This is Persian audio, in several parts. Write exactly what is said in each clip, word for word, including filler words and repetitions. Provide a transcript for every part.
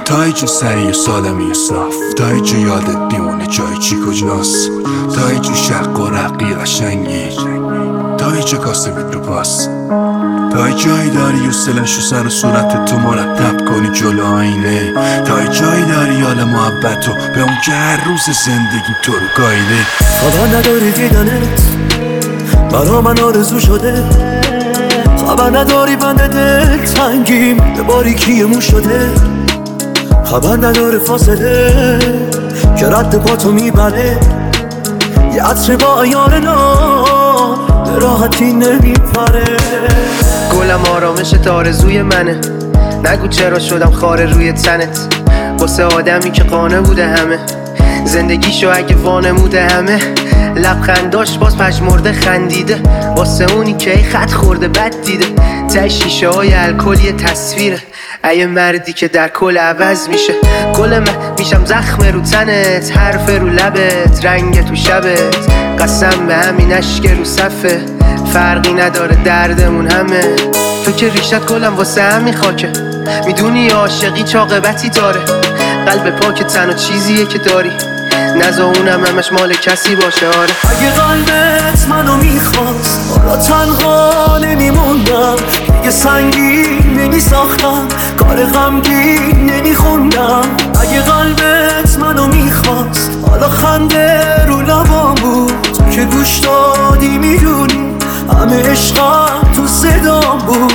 تا اینجا سریع و سالمی و صاف، تا اینجا یادت بیمونه جای چی کجاست، تا اینجا شق و رقی قشنگی، تا اینجا کاسه بیت رو پاس، تا جایی داری و سلش و سر و صورت تو مرتب کنی جلو آینه، تا جایی داری حال محبت و به اون که هر روز زندگی تو رو گایده. خبر نداری دیدنت برا من آرزو شده، خبر نداری بند دل تنگیم به باریکی مو شده، خبر نداره فاصله که رد پا تو میبره، یه عطر با ایار نام به راحتی نمیپره. گلم آرامشت آرزوی منه، نگو چرا شدم خاره روی تنت، واسه آدمی که قانه بوده همه زندگیشو اگه وانموده همه، لبخنداش باز پشمرده خندیده، واسه اونی که ای خط خورده بد دیده، ته شیشه های الکل یه تصویره، ای مردی که در کل عوض میشه. کل من میشم زخم رو تنت، حرف رو لبت، رنگ تو شبت، قسم به همین اشک رو صفه، فرقی نداره دردمون همه. تو که ریشت کلم واسه همین خاکه، میدونی عاشقی چاقبتی داره، قلب پاک تنها چیزیه که داری، نزا اونم همش مال کسی باشه. آره اگه قلبت منو میخواست حالا تنها نمیموندم، دیگه سنگین نمیساختم، کار غمگین نمیخوندم. اگه قلبت منو میخواست حالا خنده رو لبام بود، تو که گوش دادی میدونی همه عشقم تو صدام بود.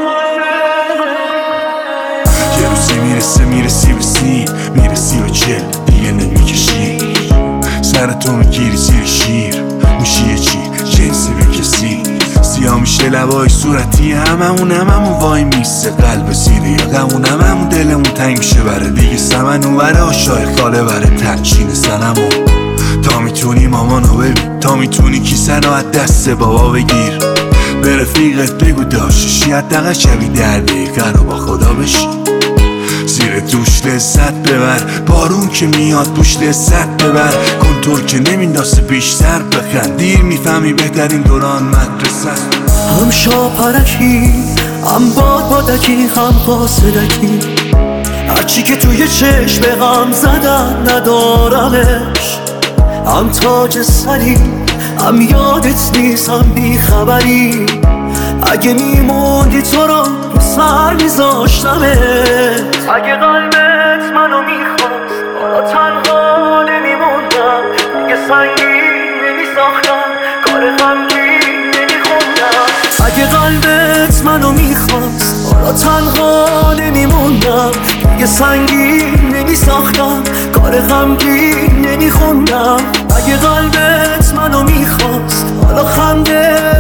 یه روزی میرسه میرسی به سی، میرسی به چل دیگه نمیکشی، سر تو میگیری زیر شیر، میشی یه چی جنسی به کسی، سیاه میشه لبای صورتی هممون هممون وای میسته قلب زیر یادمون، هممون دلمون تنگ میشه بره دیگه سمن اونوره آشای خاله بره تنچین سنمون. تا میتونی مامانو ببین، تا میتونی کیسه رو از دست بابا بگیر، به رفیقت بگو داشتشی حداقل شبی در دقیقه رو با خدا بشی، زیر دوش لذت ببر، بارون که میاد بوش لذت ببر، کنتور که نمینداسه بیشتر بخند، دیر میفهمی بهترین دوران مدرسه است. هم شاپرکی هم باد بادکی هم قاصدکی، هرچی که توی چشم غم زدن ندارمش، هم تاج سری هم یادت نیست هم بیخبری، اگه میموندی تو رو رو سر میذاشتمت. اگه قلبت منو میخواست حالا تنها نمیموندم، دیگه سنگین نمیساختم، کار غمگین نمیخوندم. اگه قلبت منو میخواست حالا تنها نمیموندم، دیگه سنگین نمیساختم، کار غمگین نمیخوندم. اگه قلبت منو میخواست حالا خنده